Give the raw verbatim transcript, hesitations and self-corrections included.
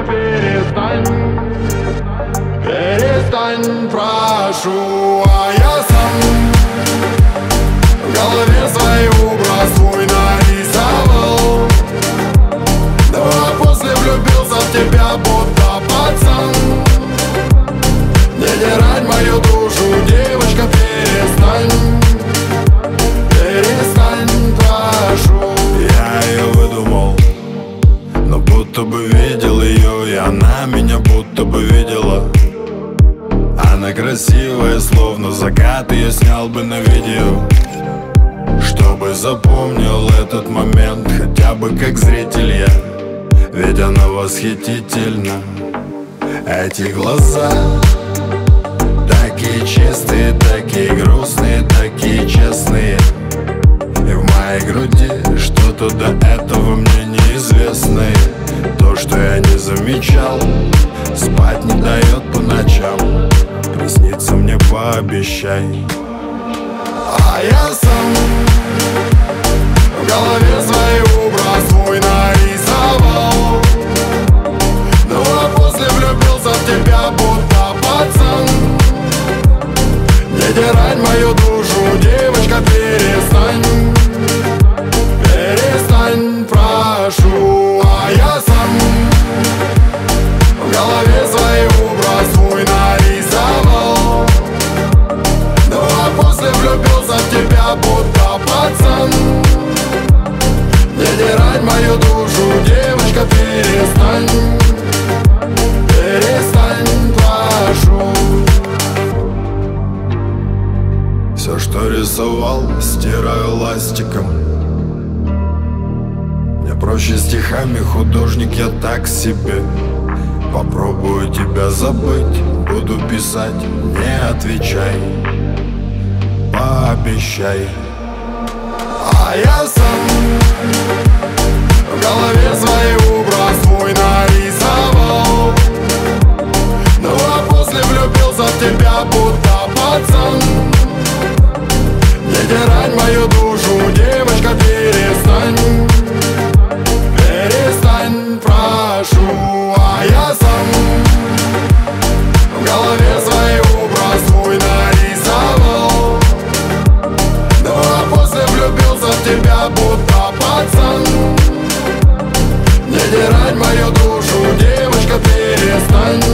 перестань, перестань, прошу. А я сам в голове свой образ свой нарисовал, ну а после влюбился в тебя будто пацан. Не дерать мою душу, девочка, перестань, перестань, прошу. Я ее выдумал, но будто бы видел ее, и она меня будто бы видела. Она красивая, словно закат, ее снял бы на видео, чтобы запомнил этот момент, хотя бы как зритель я. Ведь она восхитительна. Эти глаза такие чистые, такие грустные, такие честные. И в моей груди что-то до этого мне неизвестное. То, что я не замечал, спать не дает по ночам. Приснится мне, пообещай. А я сам в голове свой образ свой нарисовал, ну а после влюбился в тебя будто пацан. Не дерать мою душу, девочка, перестань, перестань, прошу. А я сам в голове свой образ свой нарисовал, ну а после влюбился в тебя будто пацан. Не дерать мою душу, девочка, перестань, перестань, прошу. Все, что рисовал, стираю ластиком. Мне проще стихами, художник я так себе. Попробую тебя забыть, буду писать, не отвечай, пообещай. А я сам в голове свой образ свой нарисовал, ну а после влюбился в тебя будто пацан. Не дерать мою душу, девочка, перестань, перестань, прошу. А я сам в голове свой образ свой нарисовал, ну а после влюбился в тебя будто пацан. Не дерать мою душу, девочка, перестань.